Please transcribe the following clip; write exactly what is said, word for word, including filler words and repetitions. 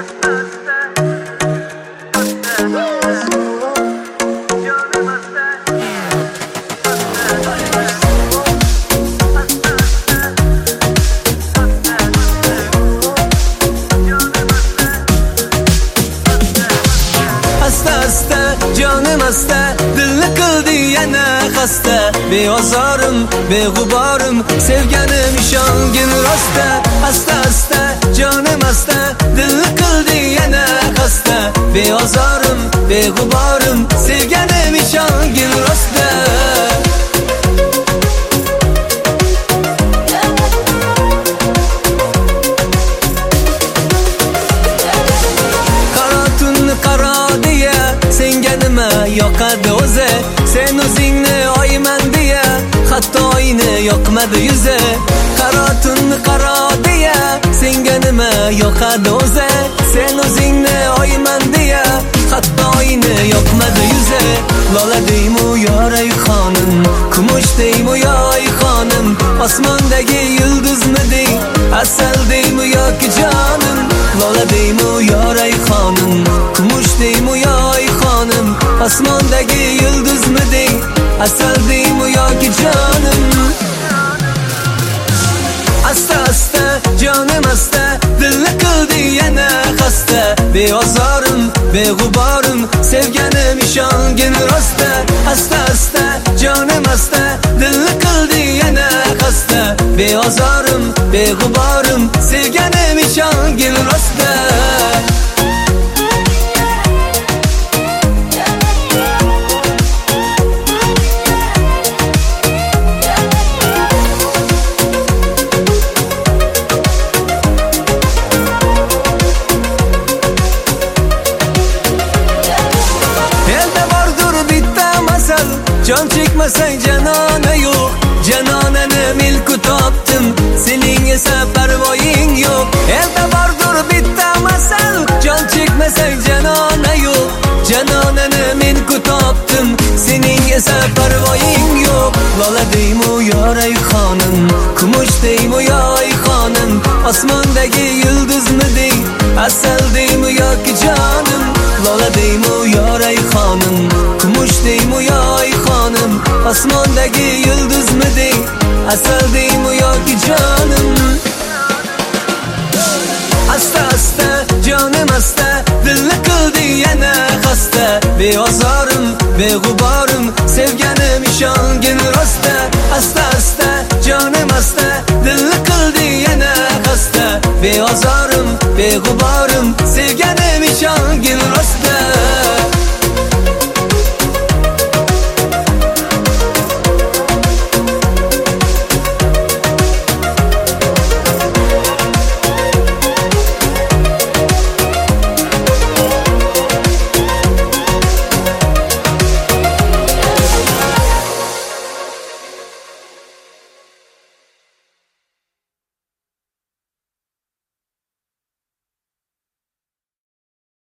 Canım hasta, dilni qildi yana xasta. Beozorim, beg'uborim, sevganim ishongin rosta. Asta asta, jonim hasta, dilni qildi yana xasta. Beozorim, beg'uborim, sevganim ishongin rosta. Yoqadi o'zi, sen o'zingni oyman deya, hatto oyni yoqmadi yuzi. Qaro tunni qaro deya, senga nima yoqadi o'zi, sen o'zingni oyman deya, hatto oyni yoqmadi yuzi. Lola deymu yoray xonim, kumush deymu yoy xonim, osmondagi yulduzmidi, asal deymu yoki jonim. Lola deymu yoray xonim, kumush deymu yoy xonim, osmondagi yulduzmidi, asal deymu yoki jonim. Asta asta, jonim asta, dilni qildi yana xasta. Beozorim, beg'uborim, sevganim ishongin rosta. Asta asta, jonim asta, dilni qildi yana xasta. Beozorim, beg'uborim, sevganim ishongin rosta. Can çekmesen canana yok, cananani milku topdim, sening esa parvoying yok. Elde vardır bitta masal, can çekmesen canana yok, cananani milku topdim, sening esa parvoying yok. Lola deymu yoray xonim, kumush deymu yoy xonim, osmondagi yulduzmidi, asal deymu yoki jonim. Lola deymu yoray xonim, kumush deymu yoy xonim, osmondagi yulduzmidi, asal deymu yoki jonim. Asta asta, jonim asta, dilni qildi yana xasta. Beozorim, beg'uborim, sevganim ishongin rosta. Asta asta, jonim asta, dilni qildi yana xasta. Beozorim, beg'uborim, sevganim